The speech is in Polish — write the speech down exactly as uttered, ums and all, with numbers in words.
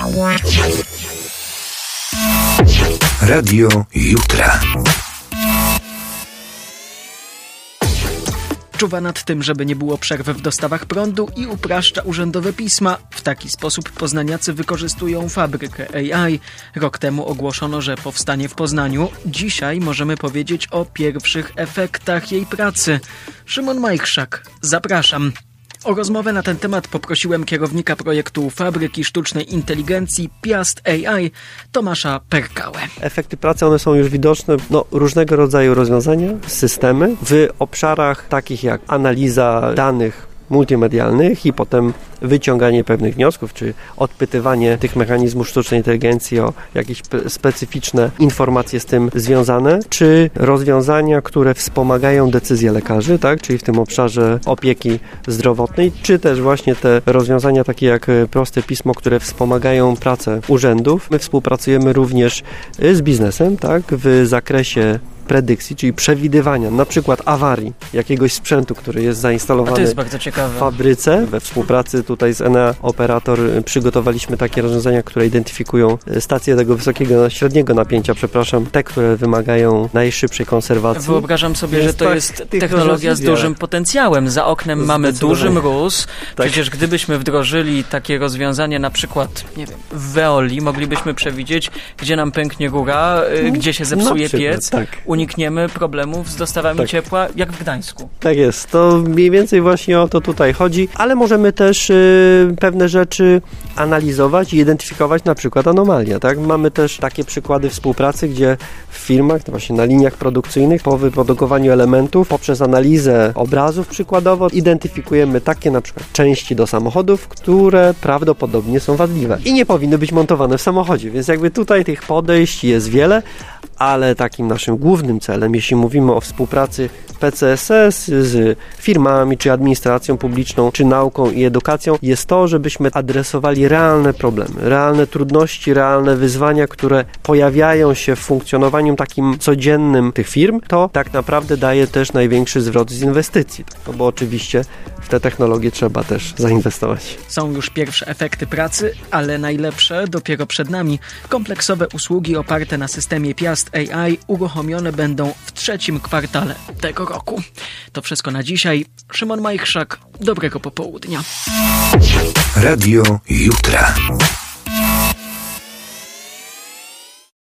Radio Jutra. Czuwa nad tym, żeby nie było przerw w dostawach prądu i upraszcza urzędowe pisma. W taki sposób poznaniacy wykorzystują fabrykę A I. Rok temu ogłoszono, że powstanie w Poznaniu. Dzisiaj możemy powiedzieć o pierwszych efektach jej pracy. Szymon Majchrzak, zapraszam. O rozmowę na ten temat poprosiłem kierownika projektu Fabryki Sztucznej Inteligencji Piast A I, Tomasza Perkałę. Efekty pracy, one są już widoczne, no, różnego rodzaju rozwiązania, systemy w obszarach takich jak analiza danych multimedialnych i potem wyciąganie pewnych wniosków, czy odpytywanie tych mechanizmów sztucznej inteligencji o jakieś specyficzne informacje z tym związane, czy rozwiązania, które wspomagają decyzje lekarzy, tak, czyli w tym obszarze opieki zdrowotnej, czy też właśnie te rozwiązania takie jak proste pismo, które wspomagają pracę urzędów. My współpracujemy również z biznesem, tak, w zakresie predykcji, czyli przewidywania na przykład awarii jakiegoś sprzętu, który jest zainstalowany jest bardzo ciekawe. w fabryce. We współpracy tutaj z Enea Operator przygotowaliśmy takie rozwiązania, które identyfikują stacje tego wysokiego, średniego napięcia, przepraszam, te, które wymagają najszybszej konserwacji. Wyobrażam sobie, jest że to tak, jest technologia z dużym potencjałem. Za oknem mamy duży mróz. Tak. Przecież gdybyśmy wdrożyli takie rozwiązanie na przykład, nie wiem, w Veoli, moglibyśmy przewidzieć, gdzie nam pęknie rura, no, gdzie się zepsuje przykład, piec. Tak. Unikniemy problemów z dostawami tak. ciepła, jak w Gdańsku. Tak jest. To mniej więcej właśnie o to tutaj chodzi, ale możemy też y, pewne rzeczy analizować i identyfikować na przykład anomalia, tak? Mamy też takie przykłady współpracy, gdzie w firmach, właśnie na liniach produkcyjnych, po wyprodukowaniu elementów, poprzez analizę obrazów przykładowo, identyfikujemy takie na przykład części do samochodów, które prawdopodobnie są wadliwe i nie powinny być montowane w samochodzie, więc jakby tutaj tych podejść jest wiele, ale takim naszym głównym celem, jeśli mówimy o współpracy P C S S z firmami, czy administracją publiczną, czy nauką i edukacją, jest to, żebyśmy adresowali realne problemy, realne trudności, realne wyzwania, które pojawiają się w funkcjonowaniu takim codziennym tych firm. To tak naprawdę daje też największy zwrot z inwestycji, no bo oczywiście w te technologie trzeba też zainwestować. Są już pierwsze efekty pracy, ale najlepsze dopiero przed nami. Kompleksowe usługi oparte na systemie Piast A I uruchomione będą w trzecim kwartale tego roku. To wszystko na dzisiaj. Szymon Majchrzak, dobrego popołudnia. Radio Jutra.